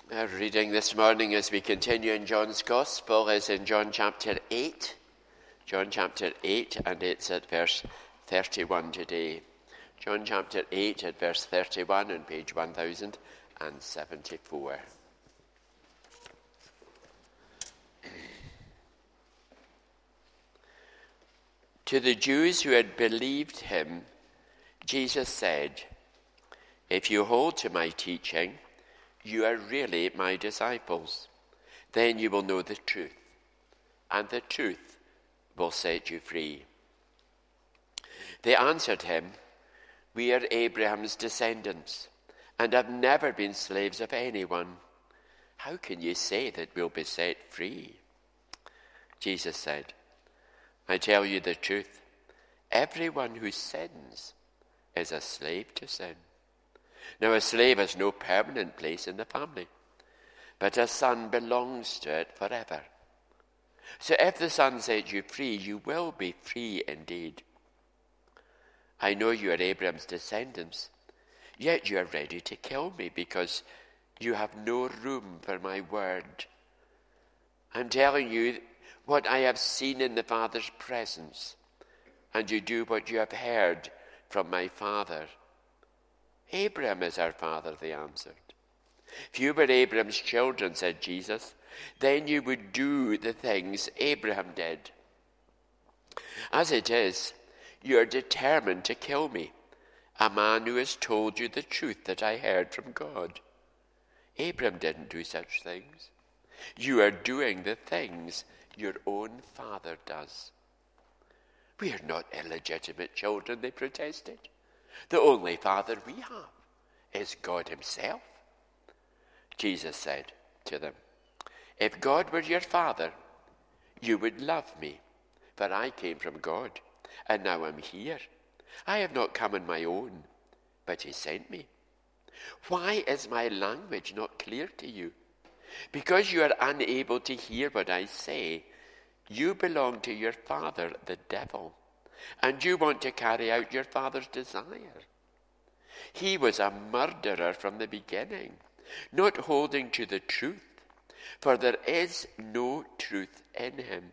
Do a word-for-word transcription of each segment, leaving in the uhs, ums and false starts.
Our reading this morning as we continue in John's Gospel is in John chapter eight. John chapter eight, and it's at verse thirty-one today. John chapter eight at verse thirty-one on page one thousand seventy-four. To the Jews who had believed him, Jesus said, "If you hold to my teaching, you are really my disciples. Then you will know the truth, and the truth will set you free." They answered him, "We are Abraham's descendants, and have never been slaves of anyone. How can you say that we'll be set free?" Jesus said, "I tell you the truth. Everyone who sins is a slave to sin. Now a slave has no permanent place in the family, but a son belongs to it forever. So if the Son sets you free, you will be free indeed. I know you are Abraham's descendants, yet you are ready to kill me because you have no room for my word. I'm telling you what I have seen in the Father's presence, and you do what you have heard from my Father." "Abraham is our father," they answered. "If you were Abraham's children," said Jesus, "then you would do the things Abraham did. As it is, you are determined to kill me, a man who has told you the truth that I heard from God. Abraham didn't do such things. You are doing the things your own father does." "We are not illegitimate children," they protested. "The only father we have is God himself." Jesus said to them, "If God were your father, you would love me, for I came from God, and now I'm here. I have not come on my own, but he sent me. Why is my language not clear to you? Because you are unable to hear what I say. You belong to your father, the devil, and you want to carry out your father's desire. He was a murderer from the beginning, not holding to the truth, for there is no truth in him.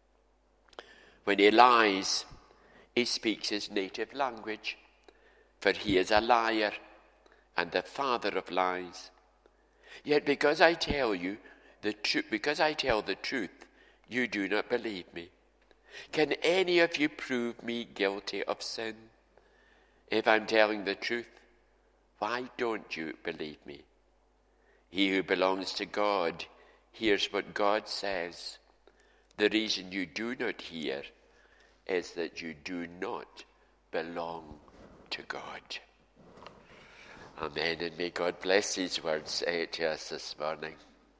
When he lies, he speaks his native language, for he is a liar and the father of lies. Yet because I tell you the truth, because I tell the truth, you do not believe me. Can any of you prove me guilty of sin? If I'm telling the truth, why don't you believe me? He who belongs to God hears what God says. The reason you do not hear is that you do not belong to God." Amen, and may God bless these words uh, to us this morning.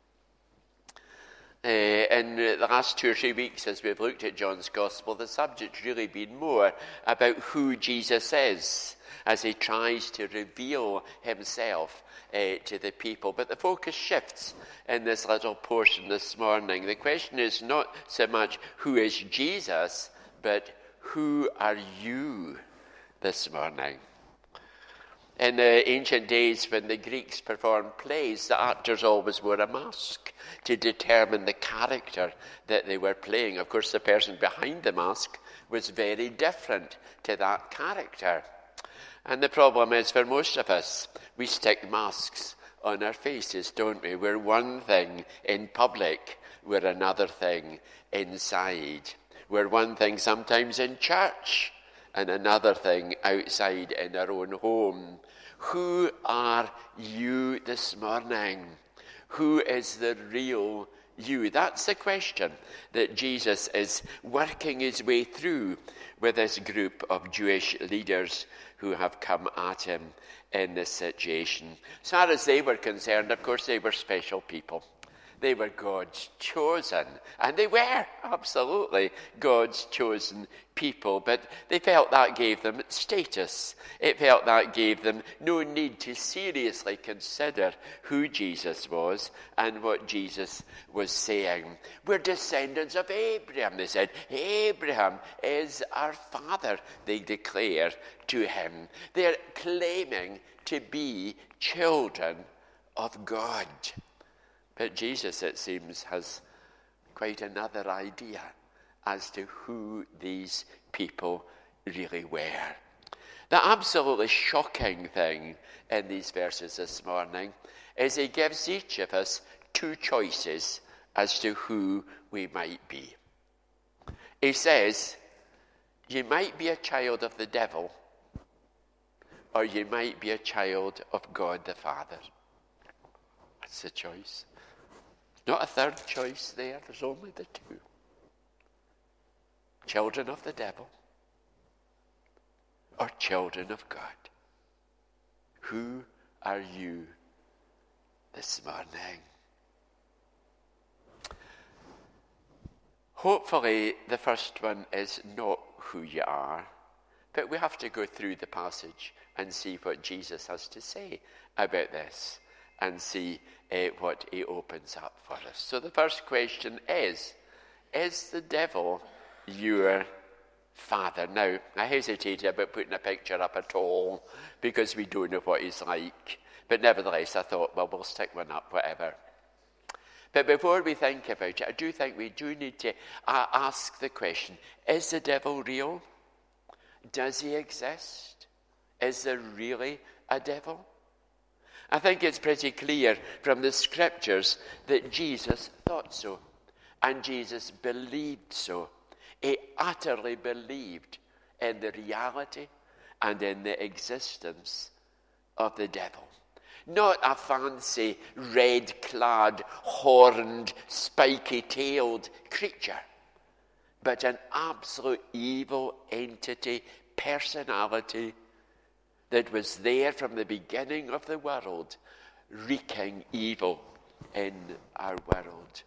Uh, in the last two or three weeks, as we've looked at John's Gospel, the subject's really been more about who Jesus is as he tries to reveal himself uh, to the people. But the focus shifts in this little portion this morning. The question is not so much who is Jesus, but who are you this morning? In the ancient days, when the Greeks performed plays, the actors always wore a mask to determine the character that they were playing. Of course, the person behind the mask was very different to that character. And the problem is, for most of us, we stick masks on our faces, don't we? We're one thing in public, we're another thing inside. We're one thing sometimes in church, and another thing outside in our own home. Who are you this morning? Who is the real you? That's the question that Jesus is working his way through with this group of Jewish leaders who have come at him in this situation. As far as they were concerned, of course, they were special people. They were God's chosen, and they were absolutely God's chosen people, but they felt that gave them status. It felt that gave them no need to seriously consider who Jesus was and what Jesus was saying. We're descendants of Abraham, they said. Abraham is our father, they declare to him. They're claiming to be children of God. But Jesus, it seems, has quite another idea as to who these people really were. The absolutely shocking thing in these verses this morning is he gives each of us two choices as to who we might be. He says, you might be a child of the devil, or you might be a child of God the Father. That's the choice. Not a third choice there, there's only the two. Children of the devil, or children of God. Who are you this morning? Hopefully the first one is not who you are, but we have to go through the passage and see what Jesus has to say about this and see uh, what he opens up for us. So the first question is, is the devil your father? Now, I hesitated about putting a picture up at all because we don't know what he's like. But nevertheless, I thought, well, we'll stick one up, whatever. But before we think about it, I do think we do need to uh, ask the question, is the devil real? Does he exist? Is there really a devil? I think it's pretty clear from the scriptures that Jesus thought so, and Jesus believed so. He utterly believed in the reality and in the existence of the devil. Not a fancy, red-clad, horned, spiky-tailed creature, but an absolute evil entity, personality, that was there from the beginning of the world, wreaking evil in our world.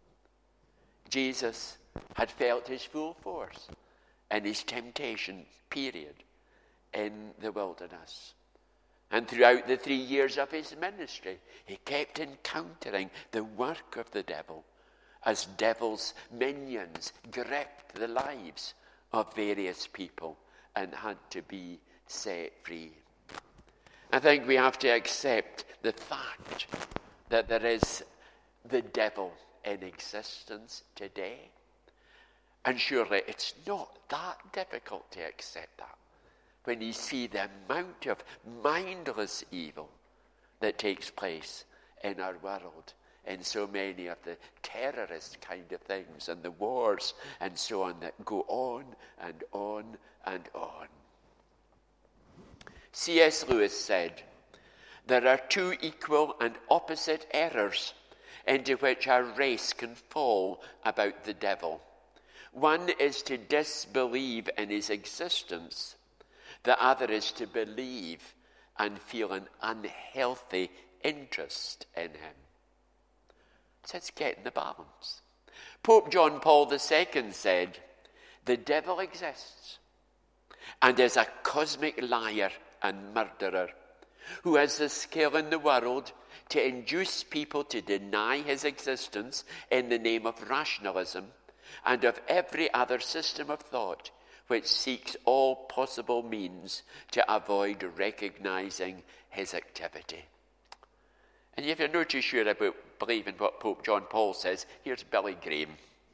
Jesus had felt his full force in his temptation period in the wilderness. And throughout the three years of his ministry, he kept encountering the work of the devil as devil's minions gripped the lives of various people and had to be set free. I think we have to accept the fact that there is the devil in existence today. And surely it's not that difficult to accept that when you see the amount of mindless evil that takes place in our world, in so many of the terrorist kind of things and the wars and so on that go on and on and on. C S Lewis said, there are two equal and opposite errors into which our race can fall about the devil. One is to disbelieve in his existence. The other is to believe and feel an unhealthy interest in him. So it's getting the balance. Pope John Paul the Second said, the devil exists and is a cosmic liar and murderer who has the skill in the world to induce people to deny his existence in the name of rationalism and of every other system of thought which seeks all possible means to avoid recognizing his activity. And if you're not too sure about believing what Pope John Paul says, here's Billy Graham.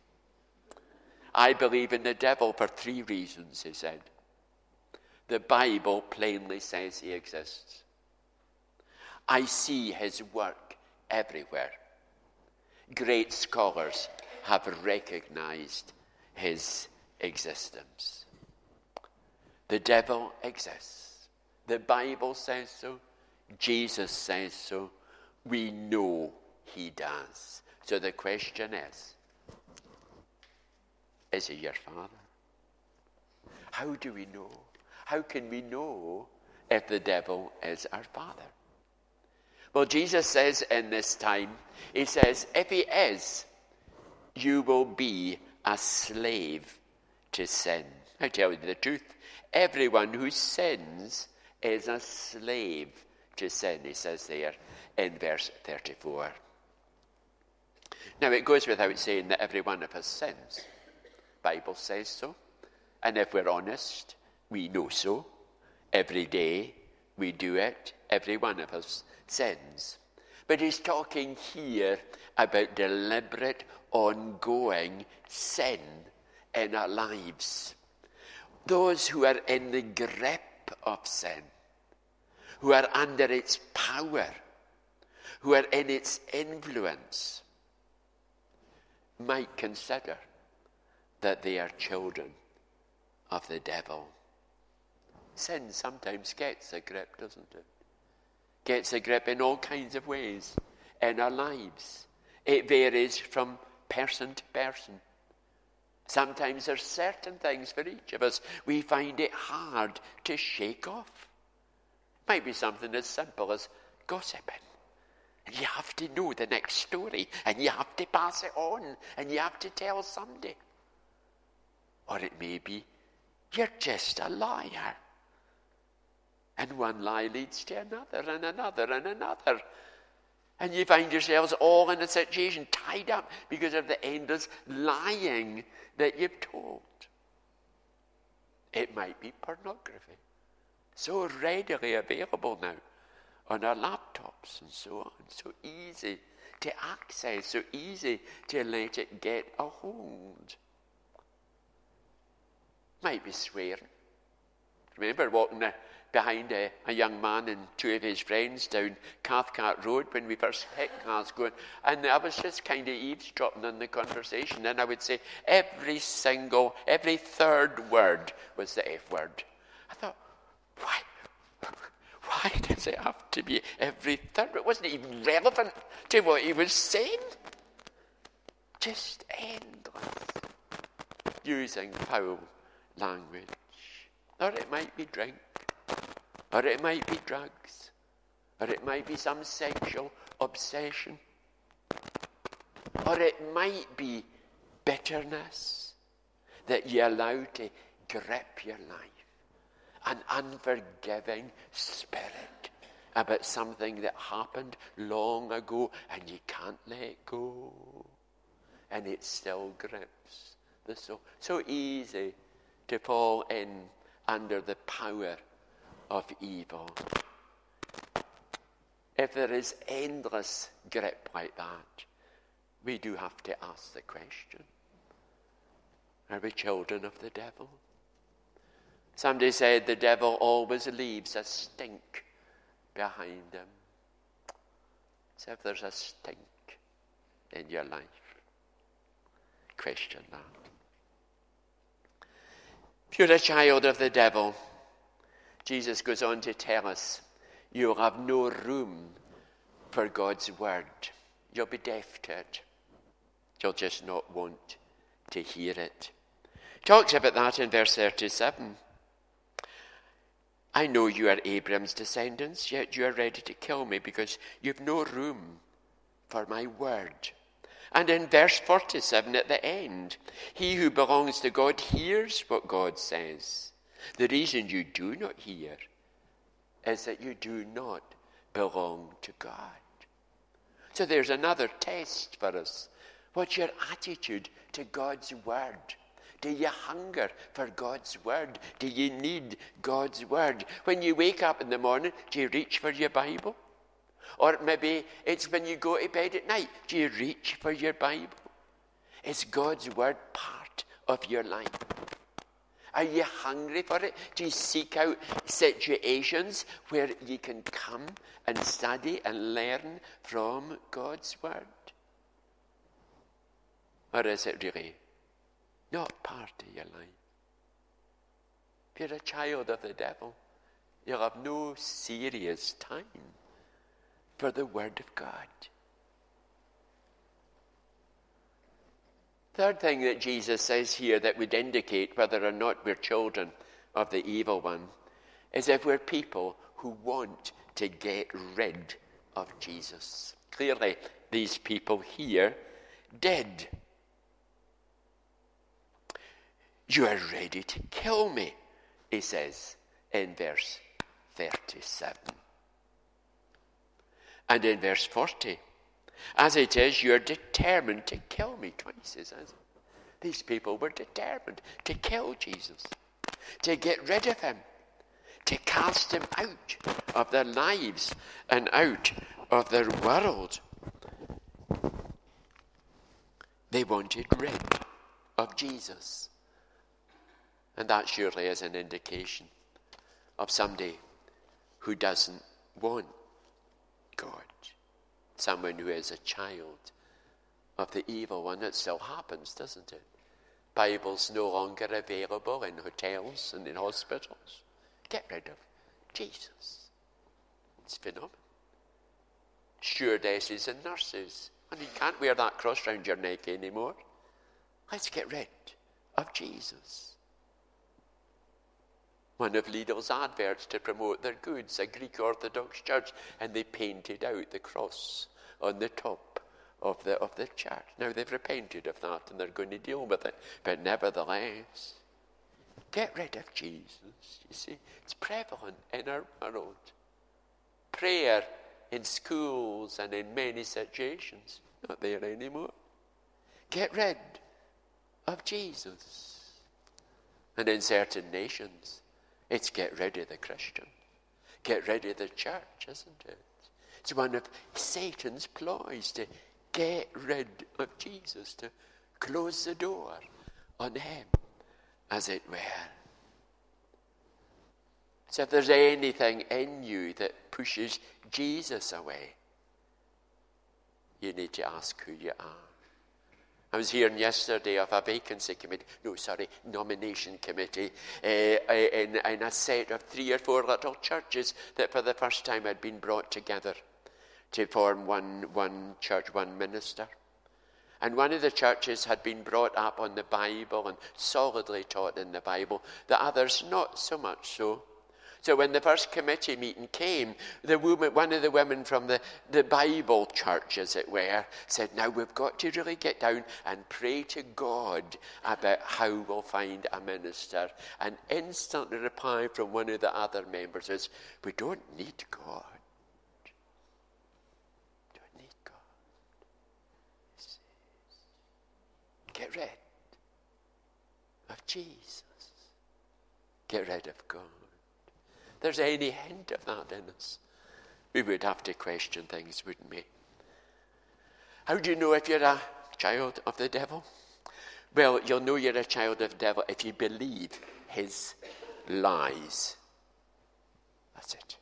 I believe in the devil for three reasons, he said. The Bible plainly says he exists. I see his work everywhere. Great scholars have recognized his existence. The devil exists. The Bible says so. Jesus says so. We know he does. So the question is, is he your father? How do we know? How can we know if the devil is our father? Well, Jesus says in this time, he says, if he is, you will be a slave to sin. I tell you the truth, everyone who sins is a slave to sin, he says there in verse thirty-four. Now, it goes without saying that every one of us sins. The Bible says so. And if we're honest, we know so. Every day we do it. Every one of us sins. But he's talking here about deliberate, ongoing sin in our lives. Those who are in the grip of sin, who are under its power, who are in its influence, might consider that they are children of the devil. Sin sometimes gets a grip, doesn't it? Gets a grip in all kinds of ways in our lives. It varies from person to person. Sometimes there's certain things for each of us we find it hard to shake off. Might be something as simple as gossiping. And you have to know the next story, and you have to pass it on, and you have to tell somebody. Or it may be, you're just a liar. And one lie leads to another, and another, and another. And you find yourselves all in a situation tied up because of the endless lying that you've told. It might be pornography. So readily available now on our laptops and so on. So easy to access, so easy to let it get a hold. Might be swearing. Remember walking a, behind a, a young man and two of his friends down Cathcart Road when we first hit Glasgow, and I was just kind of eavesdropping on the conversation, and I would say every single, every third word was the F word. I thought, why? Why does it have to be every third? It wasn't even relevant to what he was saying. Just endless. Using foul language. Or it might be drink. Or it might be drugs. Or it might be some sexual obsession. Or it might be bitterness that you allow to grip your life. An unforgiving spirit about something that happened long ago and you can't let go. And it still grips the soul. So easy to fall in under the power of evil. If there is endless grip like that, we do have to ask the question, are we children of the devil? Somebody said the devil always leaves a stink behind him. So if there's a stink in your life, question that. If you're a child of the devil, Jesus goes on to tell us, you'll have no room for God's word. You'll be deaf to it. You'll just not want to hear it. He talks about that in verse thirty-seven. I know you are Abraham's descendants, yet you are ready to kill me because you've no room for my word. And in verse forty-seven at the end, he who belongs to God hears what God says. The reason you do not hear is that you do not belong to God. So there's another test for us. What's your attitude to God's word? Do you hunger for God's word? Do you need God's word? When you wake up in the morning, do you reach for your Bible? Or maybe it's when you go to bed at night. Do you reach for your Bible? Is God's word part of your life? Are you hungry for it? Do you seek out situations where you can come and study and learn from God's word? Or is it really not part of your life? If you're a child of the devil, you'll have no serious time for the word of God. Third thing that Jesus says here that would indicate whether or not we're children of the evil one is if we're people who want to get rid of Jesus. Clearly, these people here did. You are ready to kill me, he says in verse thirty-seven. And in verse forty, as it is, you're determined to kill me. Twice he says. These people were determined to kill Jesus, to get rid of him, to cast him out of their lives and out of their world. They wanted rid of Jesus. And that surely is an indication of somebody who doesn't want God. Someone who is a child of the evil one. It still happens, doesn't it? Bibles no longer available in hotels and in hospitals. Get rid of Jesus. It's phenomenal. Stewardesses and nurses. And you can't wear that cross round your neck anymore. Let's get rid of Jesus. One of Lidl's adverts to promote their goods, a Greek Orthodox church, and they painted out the cross on the top of the of the church. Now they've repented of that and they're going to deal with it. But nevertheless, get rid of Jesus. You see, it's prevalent in our world. Prayer in schools and in many situations, not there anymore. Get rid of Jesus. And in certain nations, it's get rid of the Christian. Get rid of the church, isn't it? It's one of Satan's ploys to get rid of Jesus, to close the door on him, as it were. So if there's anything in you that pushes Jesus away, you need to ask who you are. I was hearing yesterday of a vacancy committee, no, sorry, nomination committee, uh, in, in a set of three or four little churches that for the first time had been brought together to form one, one church, one minister. And one of the churches had been brought up on the Bible and solidly taught in the Bible, the others not so much so. So when the first committee meeting came, the woman, one of the women from the, the Bible church, as it were, said, now we've got to really get down and pray to God about how we'll find a minister. And instantly reply from one of the other members is, we don't need God. We don't need God. Get rid of Jesus. Get rid of God. There's any hint of that in us, we would have to question things, wouldn't we? How do you know if you're a child of the devil? Well, you'll know you're a child of the devil if you believe his lies. That's it.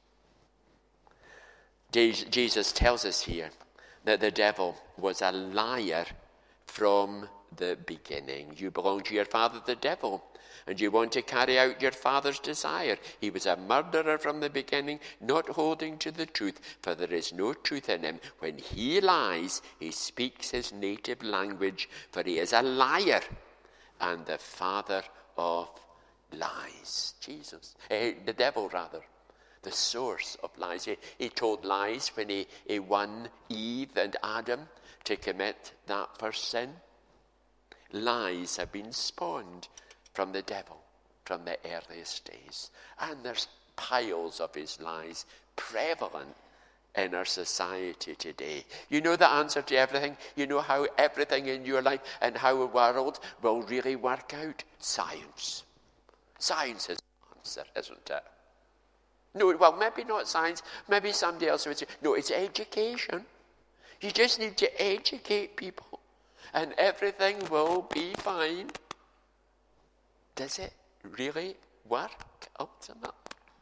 Jesus tells us here that the devil was a liar from the beginning. You belong to your father, the devil, and you want to carry out your father's desire. He was a murderer from the beginning, not holding to the truth, for there is no truth in him. When he lies, he speaks his native language, for he is a liar and the father of lies. Jesus, eh, the devil rather, the source of lies. He, he told lies when he, he won Eve and Adam to commit that first sin. Lies have been spawned from the devil from the earliest days. And there's piles of his lies prevalent in our society today. You know the answer to everything. You know how everything in your life and how a world will really work out. Science. Science is the answer, isn't it? No, well, maybe not science. Maybe somebody else would say, no, it's education. You just need to educate people and everything will be fine. Does it really work ultimately?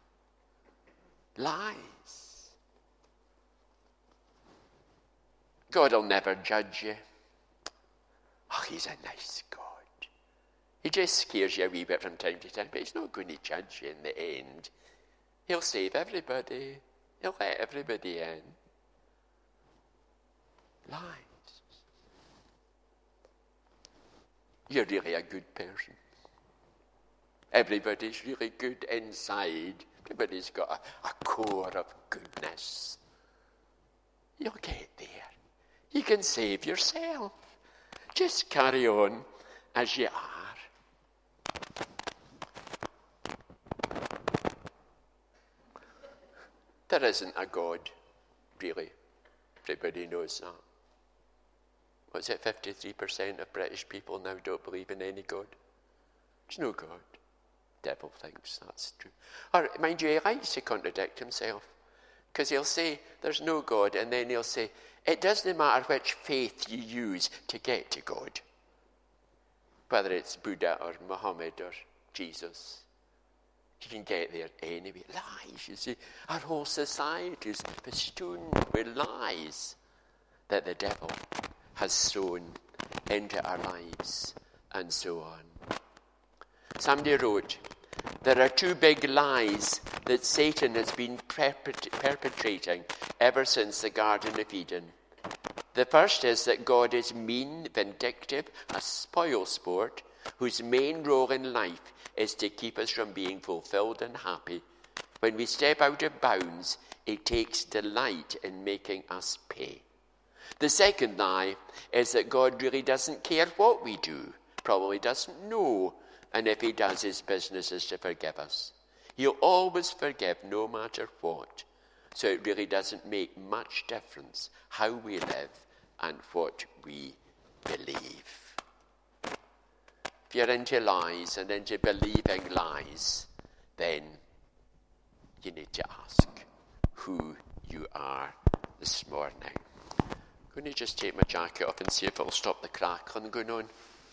Lies. God will never judge you. Oh, he's a nice God. He just scares you a wee bit from time to time, but he's not going to judge you in the end. He'll save everybody. He'll let everybody in. Lies. You're really a good person. Everybody's really good inside. Everybody's got a, a core of goodness. You'll get there. You can save yourself. Just carry on as you are. There isn't a God, really. Everybody knows that. What's it, fifty-three percent of British people now don't believe in any God? There's no God. The devil thinks that's true. Or, mind you, he likes to contradict himself. Because he'll say there's no God, and then he'll say it doesn't matter which faith you use to get to God, whether it's Buddha or Muhammad or Jesus. You can get there anyway. Lies, you see. Our whole society is festooned with lies that the devil has sown into our lives, and so on. Somebody wrote, there are two big lies that Satan has been perpet- perpetrating ever since the Garden of Eden. The first is that God is mean, vindictive, a spoil sport, whose main role in life is to keep us from being fulfilled and happy. When we step out of bounds, it takes delight in making us pay. The second lie is that God really doesn't care what we do, probably doesn't know, and if he does, his business is to forgive us. He'll always forgive no matter what, so it really doesn't make much difference how we live and what we believe. If you're into lies and into believing lies, then you need to ask who you are this morning. I'm going to just take my jacket off and see if it'll stop the crackling going on.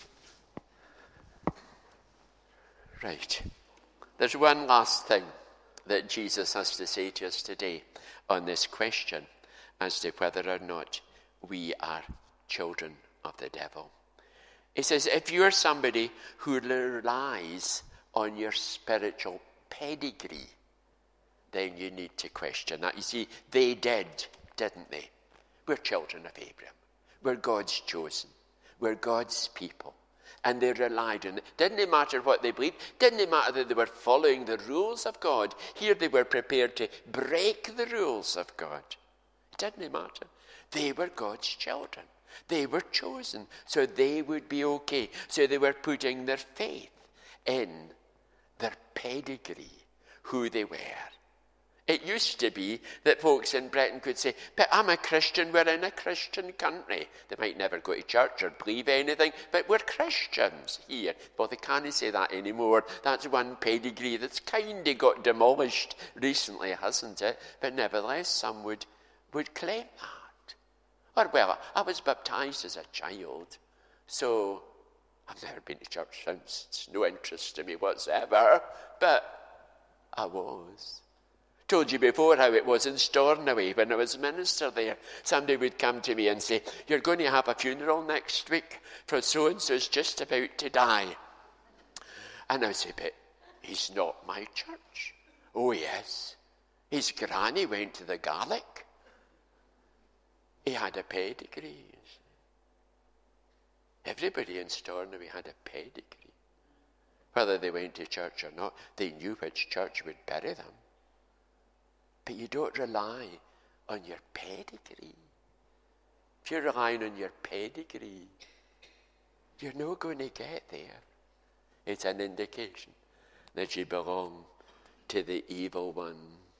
Right. There's one last thing that Jesus has to say to us today on this question as to whether or not we are children of the devil. He says, if you're somebody who relies on your spiritual pedigree, then you need to question that. You see, they did, didn't they? We're children of Abraham. We're God's chosen. We're God's people. And they relied on it. Didn't it matter what they believed? Didn't it matter that they were following the rules of God? Here they were prepared to break the rules of God. Didn't it matter? They were God's children. They were chosen, so they would be okay. So they were putting their faith in their pedigree, who they were. It used to be that folks in Britain could say, but I'm a Christian, we're in a Christian country. They might never go to church or believe anything, but we're Christians here. Well, they can't say that anymore. That's one pedigree that's kind of got demolished recently, hasn't it? But nevertheless, some would, would claim that. Or, well, I was baptized as a child, so I've never been to church since. It's no interest to me whatsoever, but I was. Told you before how it was in Stornoway when I was minister there. Somebody would come to me and say, you're going to have a funeral next week for so-and-so's just about to die. And I would say, but he's not my church. Oh, yes. His granny went to the Gaelic. He had a pedigree. Everybody in Stornoway had a pedigree. Whether they went to church or not, they knew which church would bury them. But you don't rely on your pedigree. If you're relying on your pedigree, you're not going to get there. It's an indication that you belong to the evil one.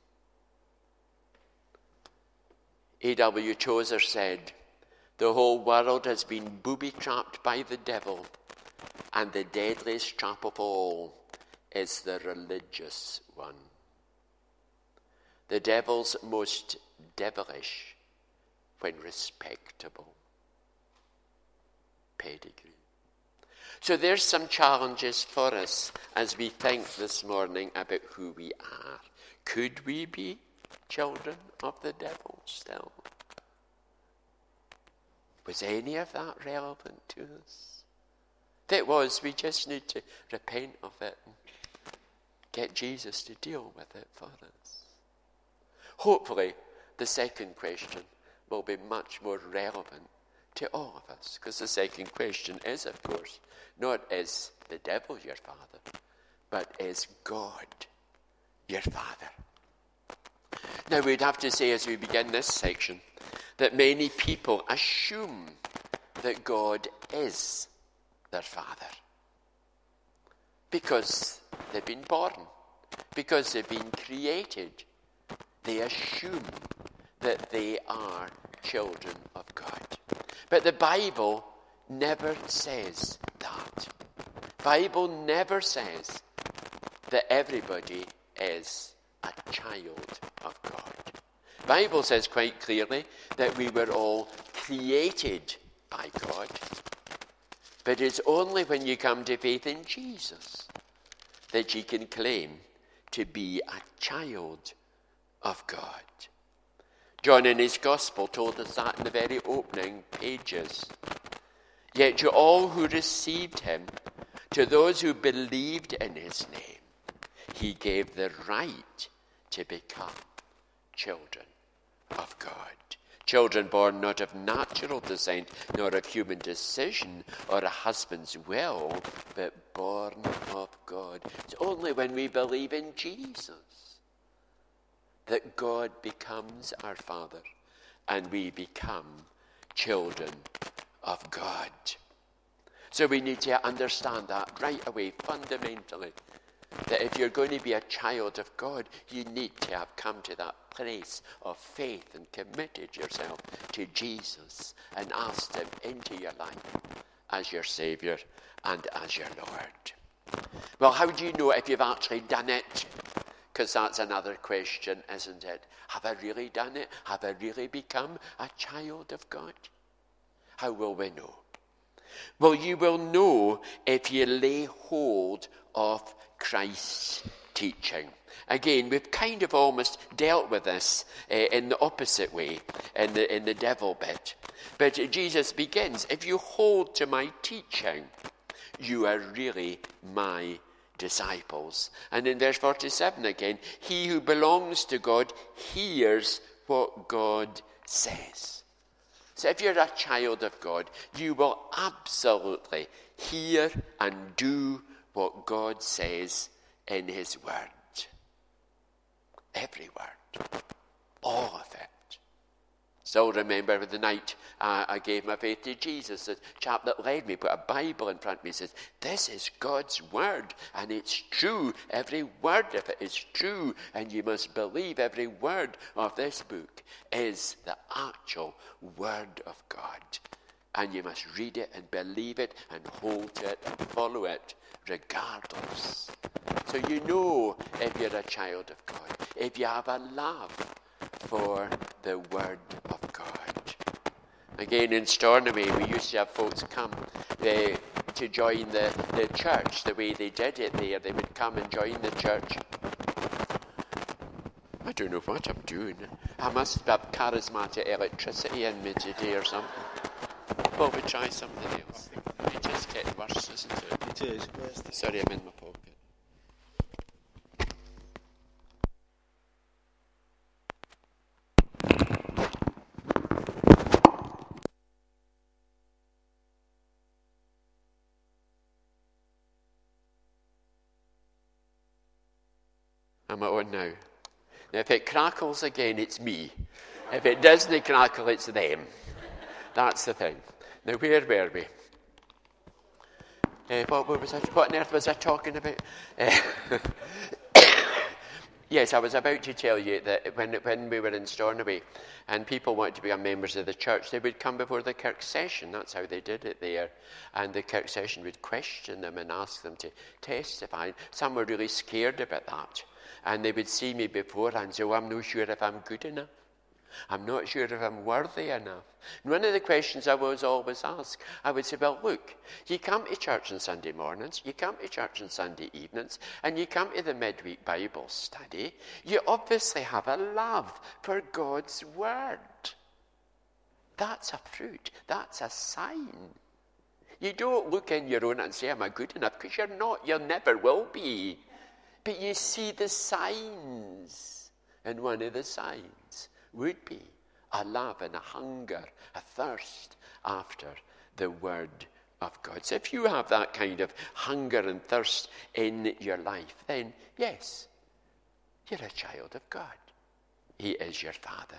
A W Tozer said, the whole world has been booby-trapped by the devil, and the deadliest trap of all is the religious one. The devil's most devilish when respectable. Pedigree. So there's some challenges for us as we think this morning about who we are. Could we be children of the devil still? Was any of that relevant to us? If it was, we just need to repent of it and get Jesus to deal with it for us. Hopefully, the second question will be much more relevant to all of us, because the second question is, of course, not is the devil your father, but is God your father? Now, we'd have to say as we begin this section that many people assume that God is their father because they've been born, because they've been created. They assume that they are children of God. But the Bible never says that. The Bible never says that everybody is a child of God. The Bible says quite clearly that we were all created by God. But it's only when you come to faith in Jesus that you can claim to be a child of God. John in his Gospel told us that in the very opening pages. Yet to all who received him, to those who believed in his name, he gave the right to become children of God. Children born not of natural descent, nor of human decision, or a husband's will, but born of God. It's only when we believe in Jesus that God becomes our Father, and we become children of God. So we need to understand that right away, fundamentally, that if you're going to be a child of God, you need to have come to that place of faith and committed yourself to Jesus and asked him into your life as your Saviour and as your Lord. Well, how do you know if you've actually done it? Because that's another question, isn't it? Have I really done it? Have I really become a child of God? How will we know? Well, you will know if you lay hold of Christ's teaching. Again, we've kind of almost dealt with this uh, in the opposite way, in the, in the devil bit. But Jesus begins, if you hold to my teaching, you are really my disciples. And in verse forty-seven again, he who belongs to God hears what God says. So if you're a child of God, you will absolutely hear and do what God says in his word. Every word. All of it. Still remember the night uh, I gave my faith to Jesus, the chap that led me put a Bible in front of me and says, this is God's word and it's true. Every word of it is true, and you must believe every word of this book is the actual word of God. And you must read it and believe it and hold it and follow it regardless. So you know if you're a child of God, if you have a love for the word of God. Again, in Stornoway, we used to have folks come uh, to join the, the church the way they did it there. They would come and join the church. I don't know what I'm doing. I must have charismatic electricity in me today or something. Well, we try something else. It just gets worse, isn't it? It is. Sorry, I'm in my pocket. Am I on now? Now, if it crackles again, it's me. If it doesn't crackle, it's them. That's the thing. Now, where were we? Uh, what, what was I? What on earth was I talking about? Uh, yes, I was about to tell you that when when we were in Stornoway, and people wanted to become members of the church, they would come before the kirk session. That's how they did it there, and the kirk session would question them and ask them to testify. Some were really scared about that, and they would see me beforehand and say, "Oh, I'm not sure if I'm good enough. I'm not sure if I'm worthy enough." And one of the questions I was always asked, I would say, well, look, you come to church on Sunday mornings, you come to church on Sunday evenings, and you come to the midweek Bible study. You obviously have a love for God's word. That's a fruit. That's a sign. You don't look in your own and say, am I good enough? Because you're not. You never will be. But you see the signs. And one of the signs would be a love and a hunger, a thirst after the word of God. So if you have that kind of hunger and thirst in your life, then yes, you're a child of God. He is your Father.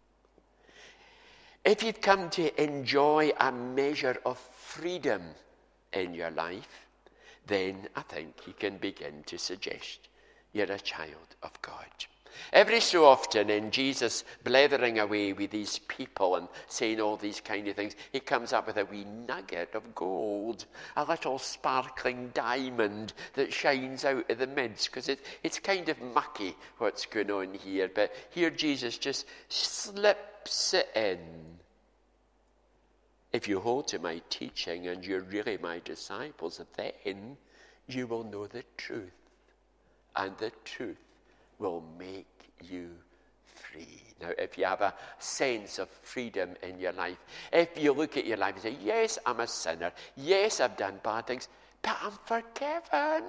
If you've come to enjoy a measure of freedom in your life, then I think you can begin to suggest you're a child of God. Every so often, in Jesus blethering away with these people and saying all these kind of things, he comes up with a wee nugget of gold, a little sparkling diamond that shines out of the midst, because it, it's kind of mucky what's going on here. But here Jesus just slips it in. If you hold to my teaching and you're really my disciples, then you will know the truth, and the truth will make you free. Now, if you have a sense of freedom in your life, if you look at your life and say, yes, I'm a sinner, yes, I've done bad things, but I'm forgiven.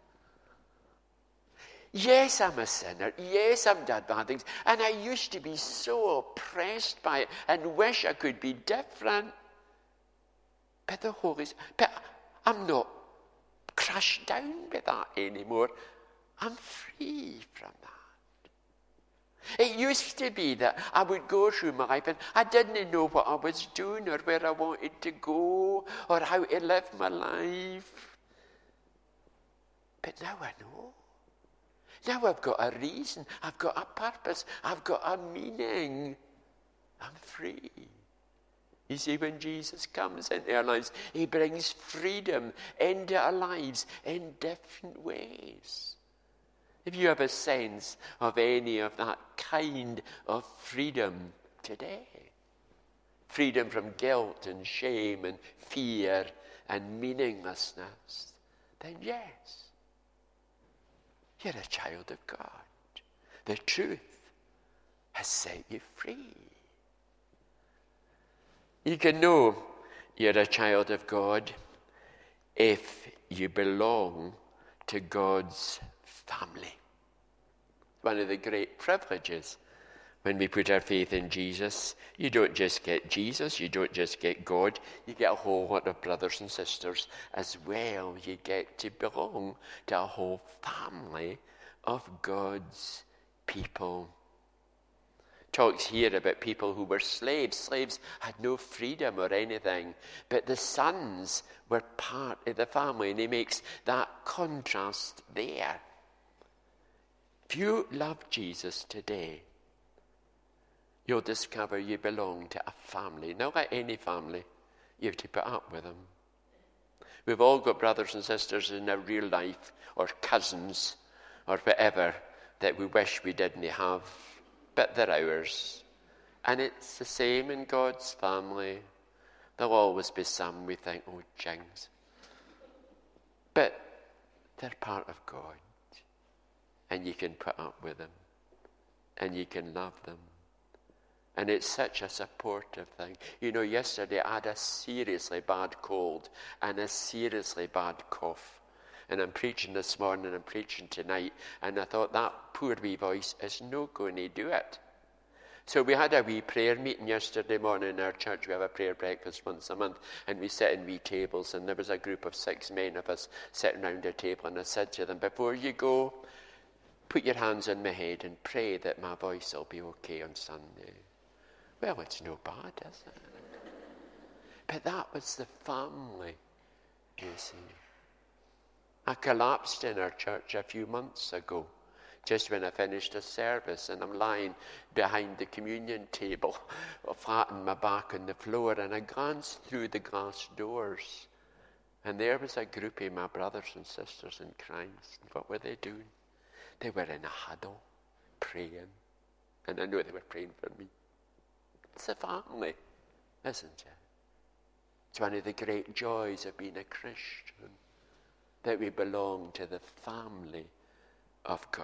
Yes, I'm a sinner, yes, I've done bad things, and I used to be so oppressed by it and wish I could be different. But the Holy Spirit, but I'm not crushed down by that anymore. I'm free from that. It used to be that I would go through my life and I didn't know what I was doing or where I wanted to go or how to live my life. But now I know. Now I've got a reason. I've got a purpose. I've got a meaning. I'm free. You see, when Jesus comes into our lives, he brings freedom into our lives in different ways. If you have a sense of any of that kind of freedom today, freedom from guilt and shame and fear and meaninglessness, then yes, you're a child of God. The truth has set you free. You can know you're a child of God if you belong to God's family. One of the great privileges when we put our faith in Jesus. You don't just get Jesus, you don't just get God, you get a whole lot of brothers and sisters as well. You get to belong to a whole family of God's people. Talks here about people who were slaves. Slaves had no freedom or anything, but the sons were part of the family, and he makes that contrast there. If you love Jesus today, you'll discover you belong to a family. Not like any family, you have to put up with them. We've all got brothers and sisters in our real life, or cousins, or whatever, that we wish we didn't have, but they're ours. And it's the same in God's family. There'll always be some we think, oh, jings. But they're part of God. And you can put up with them. And you can love them. And it's such a supportive thing. You know, yesterday I had a seriously bad cold and a seriously bad cough. And I'm preaching this morning, I'm preaching tonight, and I thought that poor wee voice is no going to do it. So we had a wee prayer meeting yesterday morning in our church. We have a prayer breakfast once a month, and we sit in wee tables, and there was a group of six men of us sitting around a table, and I said to them, before you go, put your hands on my head and pray that my voice will be okay on Sunday. Well, it's no bad, is it? But that was the family, you see. I collapsed in our church a few months ago, just when I finished a service, and I'm lying behind the communion table, flat on my back on the floor, and I glanced through the glass doors, and there was a group of my brothers and sisters in Christ. What were they doing? They were in a huddle, praying, and I know they were praying for me. It's a family, isn't it? It's one of the great joys of being a Christian, that we belong to the family of God.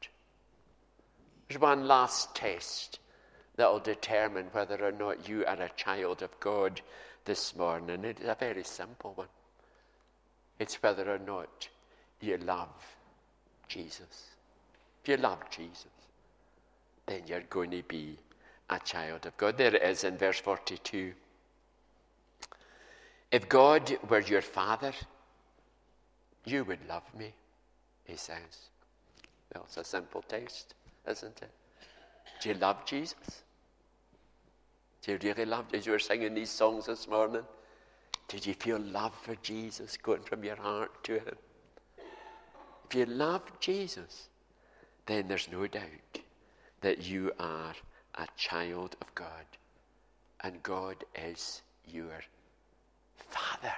There's one last test that will determine whether or not you are a child of God this morning. It's a very simple one. It's whether or not you love Jesus. If you love Jesus, then you're going to be a child of God. There it is in verse forty-two. If God were your father, you would love me, he says. Well, it's a simple test, isn't it? Do you love Jesus? Do you really love, as you were singing these songs this morning, did you feel love for Jesus going from your heart to him? If you love Jesus, then there's no doubt that you are a child of God, and God is your Father.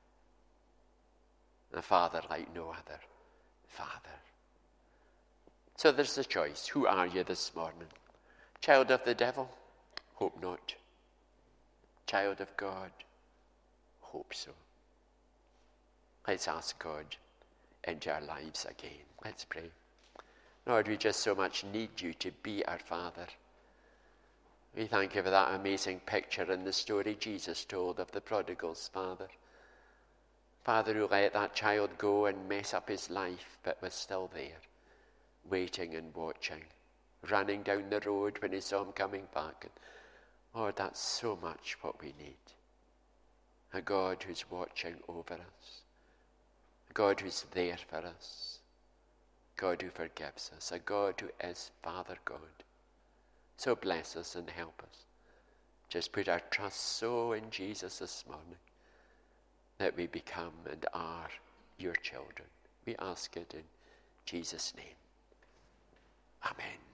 A Father like no other Father. So there's the choice. Who are you this morning? Child of the devil? Hope not. Child of God? Hope so. Let's ask God into our lives again. Let's pray. Lord, we just so much need you to be our Father. We thank you for that amazing picture in the story Jesus told of the prodigal's father. Father who let that child go and mess up his life, but was still there, waiting and watching, running down the road when he saw him coming back. And, oh, that's so much what we need. A God who's watching over us. A God who's there for us. A God who forgives us. A God who is Father God. So bless us and help us. Just put our trust so in Jesus this morning that we become and are your children. We ask it in Jesus' name. Amen.